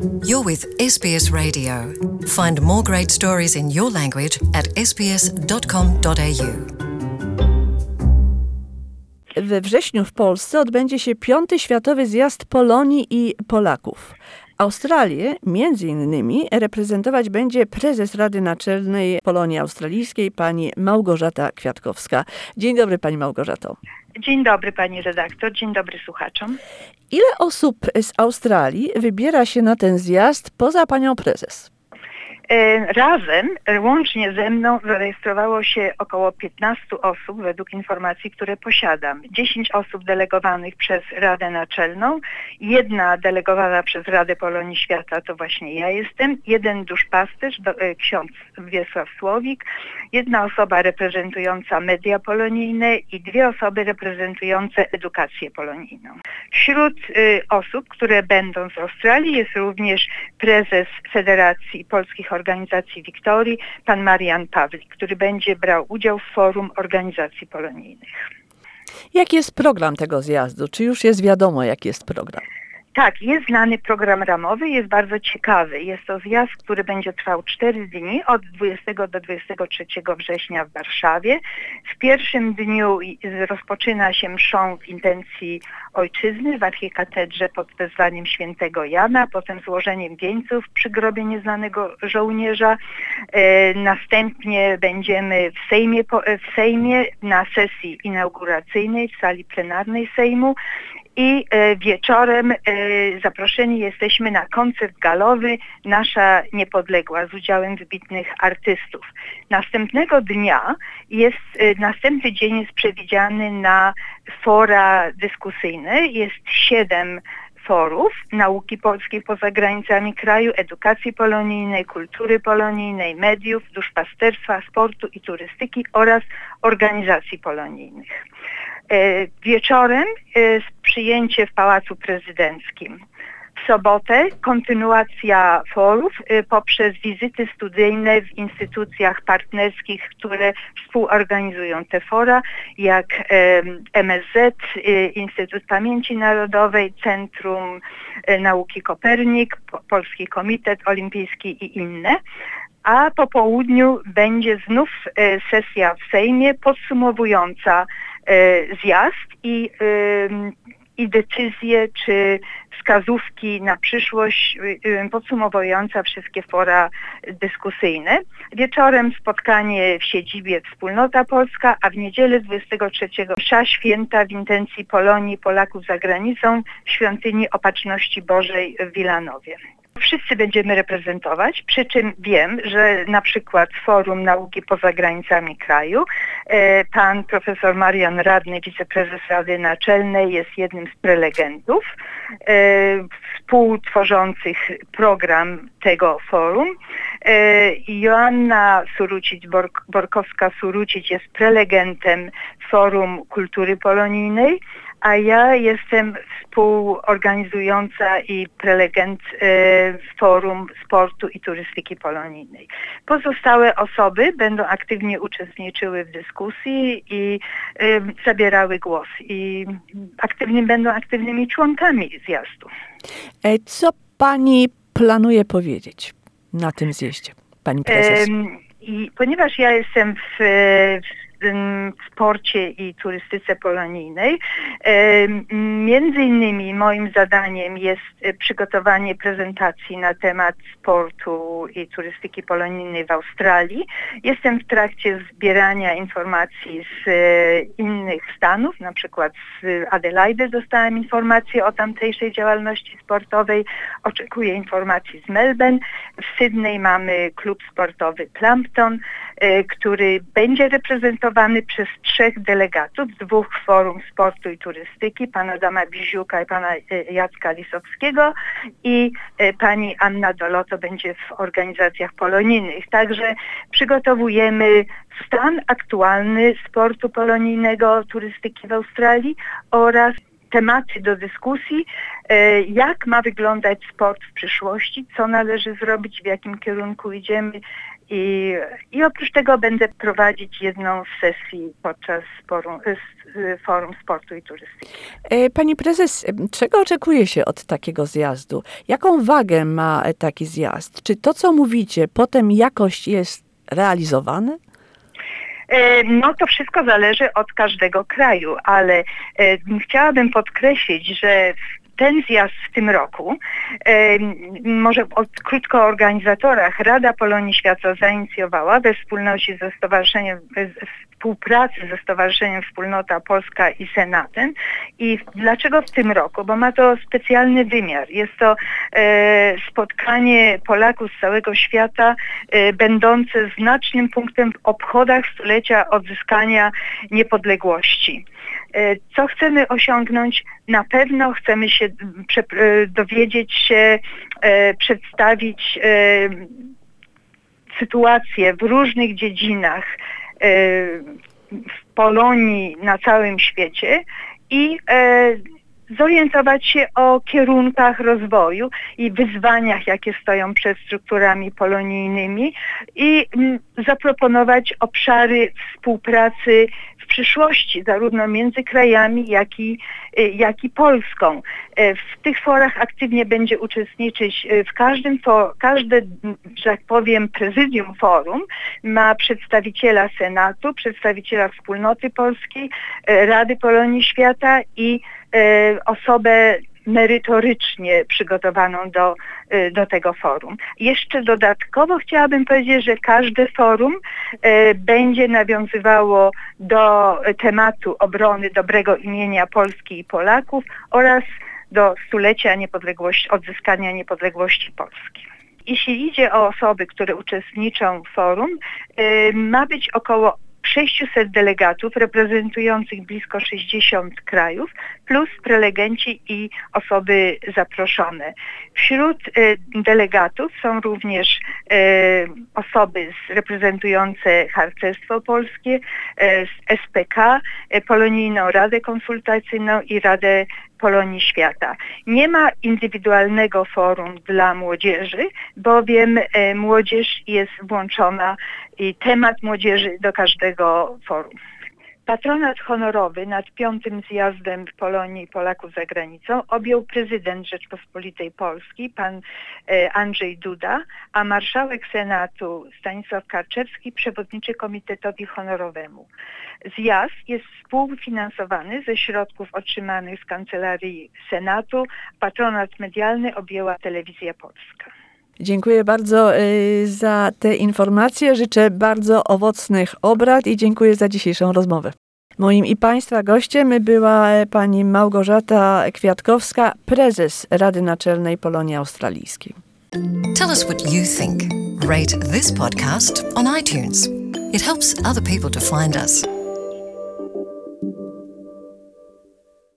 You're with SBS Radio. Find more great stories in your language at sbs.com.au. We wrześniu w Polsce odbędzie się 5. Światowy Zjazd Polonii i Polaków. Australię między innymi reprezentować będzie prezes Rady Naczelnej Polonii Australijskiej, pani Małgorzata Kwiatkowska. Dzień dobry, pani Małgorzato. Dzień dobry, pani redaktor. Dzień dobry słuchaczom. Ile osób z Australii wybiera się na ten zjazd poza panią prezes? Razem, łącznie ze mną, zarejestrowało się około 15 osób według informacji, które posiadam. 10 osób delegowanych przez Radę Naczelną, 1 delegowana przez Radę Polonii Świata, to właśnie ja jestem, 1 duszpasterz, ksiądz Wiesław Słowik, 1 osoba reprezentująca media polonijne i 2 osoby reprezentujące edukację polonijną. Wśród osób, które będą z Australii, jest również prezes Federacji Polskich Organizacji Wiktorii, pan Marian Pawlik, który będzie brał udział w forum organizacji polonijnych. Jaki jest program tego zjazdu? Czy już jest wiadomo, jaki jest program? Tak, jest znany program ramowy, jest bardzo ciekawy. Jest to zjazd, który będzie trwał 4 dni, od 20 do 23 września w Warszawie. W pierwszym dniu rozpoczyna się mszą w intencji ojczyzny w archikatedrze pod wezwaniem świętego Jana, potem złożeniem wieńców przy grobie nieznanego żołnierza. Następnie będziemy w Sejmie na sesji inauguracyjnej w sali plenarnej Sejmu. I wieczorem zaproszeni jesteśmy na koncert galowy Nasza Niepodległa z udziałem wybitnych artystów. Następny dzień jest przewidziany na fora dyskusyjne. Jest 7 forów nauki polskiej poza granicami kraju, edukacji polonijnej, kultury polonijnej, mediów, duszpasterstwa, sportu i turystyki oraz organizacji polonijnych. Wieczorem przyjęcie w Pałacu Prezydenckim. W sobotę kontynuacja forów poprzez wizyty studyjne w instytucjach partnerskich, które współorganizują te fora, jak MSZ, Instytut Pamięci Narodowej, Centrum Nauki Kopernik, Polski Komitet Olimpijski i inne. A po południu będzie znów sesja w Sejmie podsumowująca zjazd i decyzje czy wskazówki na przyszłość, podsumowująca wszystkie fora dyskusyjne. Wieczorem spotkanie w siedzibie Wspólnota Polska, a w niedzielę 23 msza święta w intencji Polonii Polaków za granicą w Świątyni Opatrzności Bożej w Wilanowie. Wszyscy będziemy reprezentować, przy czym wiem, że na przykład Forum Nauki poza granicami kraju, pan profesor Marian Radny, wiceprezes Rady Naczelnej, jest jednym z prelegentów współtworzących program tego forum. Joanna Surucić-Borkowska-Surucić jest prelegentem Forum Kultury Polonijnej, a ja jestem współorganizująca i prelegent Forum Sportu i Turystyki Polonijnej. Pozostałe osoby będą aktywnie uczestniczyły w dyskusji i zabierały głos i będą aktywnymi członkami zjazdu. Co pani planuje powiedzieć na tym zjeździe, pani prezes? Ponieważ ja jestem w sporcie i turystyce polonijnej. Między innymi moim zadaniem jest przygotowanie prezentacji na temat sportu i turystyki polonijnej w Australii. Jestem w trakcie zbierania informacji z innych stanów, na przykład z Adelaide dostałem informacje o tamtejszej działalności sportowej. Oczekuję informacji z Melbourne. W Sydney mamy klub sportowy Plumpton, który będzie reprezentowany przez 3 delegatów z 2 forum sportu i turystyki, pana Adama Biziuka i pana Jacka Lisowskiego, i pani Anna Doloto będzie w organizacjach polonijnych. Także przygotowujemy stan aktualny sportu polonijnego, turystyki w Australii oraz tematy do dyskusji, jak ma wyglądać sport w przyszłości, co należy zrobić, w jakim kierunku idziemy I oprócz tego będę prowadzić jedną z sesji podczas Forum Sportu i Turystyki. Pani prezes, czego oczekuje się od takiego zjazdu? Jaką wagę ma taki zjazd? Czy to, co mówicie, potem jakoś jest realizowane? No to wszystko zależy od każdego kraju, ale chciałabym podkreślić, że ten zjazd w tym roku, może krótko o organizatorach, Rada Polonii Świata zainicjowała we wspólności ze stowarzyszeniem, współpracy ze Stowarzyszeniem Wspólnota Polska i Senatem. I dlaczego w tym roku? Bo ma to specjalny wymiar. Jest to spotkanie Polaków z całego świata, będące znacznym punktem w obchodach stulecia odzyskania niepodległości. Co chcemy osiągnąć? Na pewno chcemy się dowiedzieć się, przedstawić sytuację w różnych dziedzinach w Polonii na całym świecie i zorientować się o kierunkach rozwoju i wyzwaniach, jakie stoją przed strukturami polonijnymi i zaproponować obszary współpracy w przyszłości, zarówno między krajami, jak i Polską. W tych forach aktywnie będzie uczestniczyć każde, że tak powiem, prezydium forum ma przedstawiciela Senatu, przedstawiciela Wspólnoty Polskiej, Rady Polonii Świata i osobę merytorycznie przygotowaną do tego forum. Jeszcze dodatkowo chciałabym powiedzieć, że każde forum będzie nawiązywało do tematu obrony dobrego imienia Polski i Polaków oraz do stulecia odzyskania niepodległości Polski. Jeśli idzie o osoby, które uczestniczą w forum, ma być około 600 delegatów reprezentujących blisko 60 krajów, plus prelegenci i osoby zaproszone. Wśród delegatów są również osoby reprezentujące Harcerstwo Polskie, SPK, Polonijną Radę Konsultacyjną i Radę Polonii Świata. Nie ma indywidualnego forum dla młodzieży, bowiem młodzież jest włączona i temat młodzieży do każdego forum. Patronat honorowy nad 5. zjazdem w Polonii Polaków za granicą objął prezydent Rzeczpospolitej Polskiej, pan Andrzej Duda, a marszałek Senatu Stanisław Karczewski przewodniczy komitetowi honorowemu. Zjazd jest współfinansowany ze środków otrzymanych z Kancelarii Senatu. Patronat medialny objęła Telewizja Polska. Dziękuję bardzo za te informacje. Życzę bardzo owocnych obrad i dziękuję za dzisiejszą rozmowę. Moim i Państwa gościem była pani Małgorzata Kwiatkowska, prezes Rady Naczelnej Polonii Australijskiej. Tell us what you think. Rate this podcast on iTunes. It helps other people to find us.